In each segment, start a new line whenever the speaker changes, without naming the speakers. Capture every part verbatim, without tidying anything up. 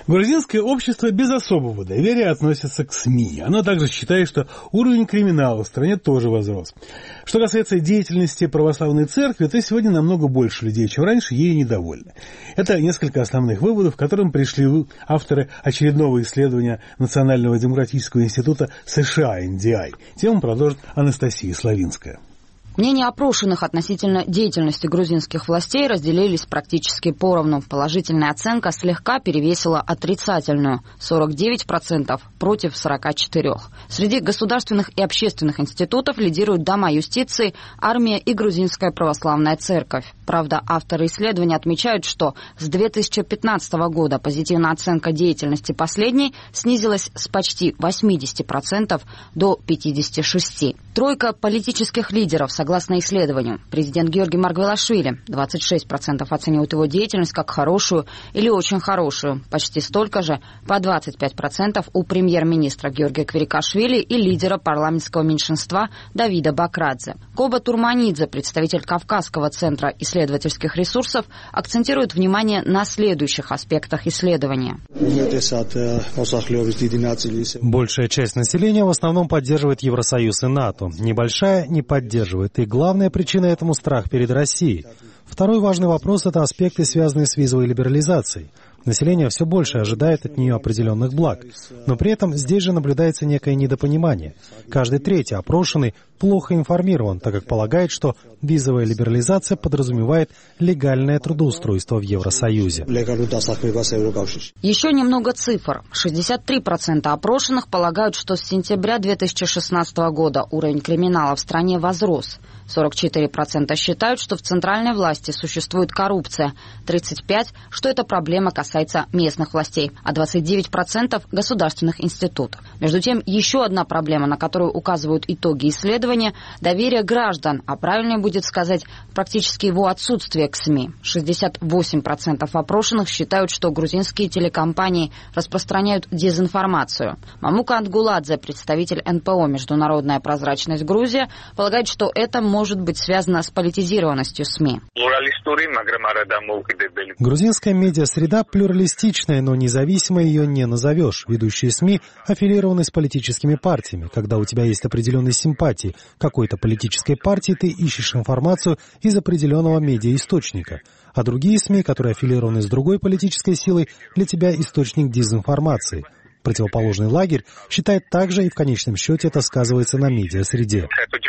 Грузинское общество без особого доверия относится к СМИ. Оно также считает, что уровень криминала в стране тоже возрос. Что касается деятельности православной церкви, то сегодня намного больше людей, чем раньше, ею недовольны. Это несколько основных выводов, к которым пришли авторы очередного исследования Национального демократического института США эн ди ай. Тему продолжит Анастасия Славинская.
Мнения опрошенных относительно деятельности грузинских властей разделились практически поровну. Положительная оценка слегка перевесила отрицательную – сорок девять процентов против сорок четыре процента. Среди государственных и общественных институтов лидируют дома юстиции, армия и грузинская православная церковь. Правда, авторы исследования отмечают, что с две тысячи пятнадцатого года позитивная оценка деятельности последней снизилась с почти восемьдесят процентов до пятьдесят шесть процентов. Тройка политических лидеров, согласно исследованию. Президент Георгий Маргвелашвили, двадцать шесть процентов оценивают его деятельность как хорошую или очень хорошую. Почти столько же, по двадцать пять процентов, у премьер-министра Георгия Квирикашвили и лидера парламентского меньшинства Давида Бакрадзе. Коба Турманидзе, представитель Кавказского центра исследовательских ресурсов, акцентирует внимание на следующих аспектах исследования.
Большая часть населения в основном поддерживает Евросоюз и НАТО. Небольшая не поддерживает. И главная причина этому — страх перед Россией. Второй важный вопрос — это аспекты, связанные с визовой либерализацией. Население все больше ожидает от нее определенных благ. Но при этом здесь же наблюдается некое недопонимание. Каждый третий опрошенный плохо информирован, так как полагает, что визовая либерализация подразумевает легальное трудоустройство в Евросоюзе.
Еще немного цифр. шестьдесят три процента опрошенных полагают, что с сентября две тысячи шестнадцатого года уровень криминала в стране возрос. сорок четыре процента считают, что в центральной власти существует коррупция. тридцать пять процентов, что эта проблема касается местных властей, а двадцать девять процентов – государственных институтов. Между тем, еще одна проблема, на которую указывают итоги исследования – доверие граждан, а правильнее будет сказать, практически его отсутствие к СМИ. шестьдесят восемь процентов опрошенных считают, что грузинские телекомпании распространяют дезинформацию. Мамука Андгуладзе, представитель эн пэ о «Международная прозрачность Грузия», полагает, что это может быть связано с политизированностью СМИ.
Грузинская медиа-среда плюралистичная, но независимой ее не назовешь. Ведущие СМИ аффилированы с политическими партиями. Когда у тебя есть определенные симпатии к какой-то политической партии, ты ищешь информацию из определенного медиаисточника. А другие СМИ, которые аффилированы с другой политической силой, для тебя источник дезинформации. Противоположный лагерь считает также, и в конечном счете это сказывается на медиа-среде.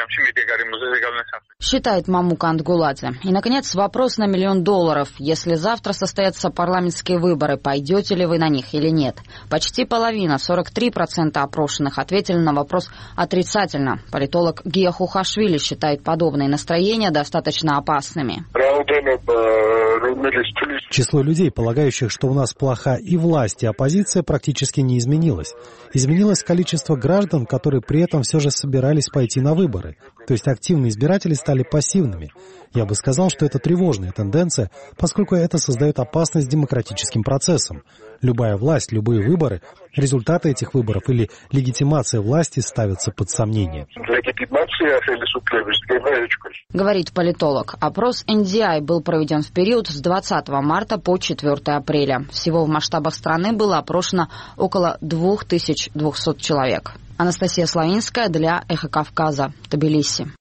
Считает Мамука Андгуладзе. И, наконец, вопрос на миллион долларов. Если завтра состоятся парламентские выборы, пойдете ли вы на них или нет? Почти половина, сорок три процента опрошенных, ответили на вопрос отрицательно. Политолог Гия Хухашвили считает подобные настроения достаточно опасными.
Число людей, полагающих, что у нас плоха и власть, и оппозиция, практически не изменилось. Изменилось количество граждан, которые при этом все же собирались пойти на выборы. То есть активные избиратели стали пассивными. Я бы сказал, что это тревожная тенденция, поскольку это создает опасность демократическим процессам. Любая власть, любые выборы, результаты этих выборов или легитимация власти ставятся под сомнение.
Говорит политолог. Опрос эн ди ай был проведен в период с двадцатого марта по четвёртое апреля. Всего в масштабах страны было опрошено около две тысячи двести человек. Анастасия Славинская для Эхо Кавказа, Тбилиси.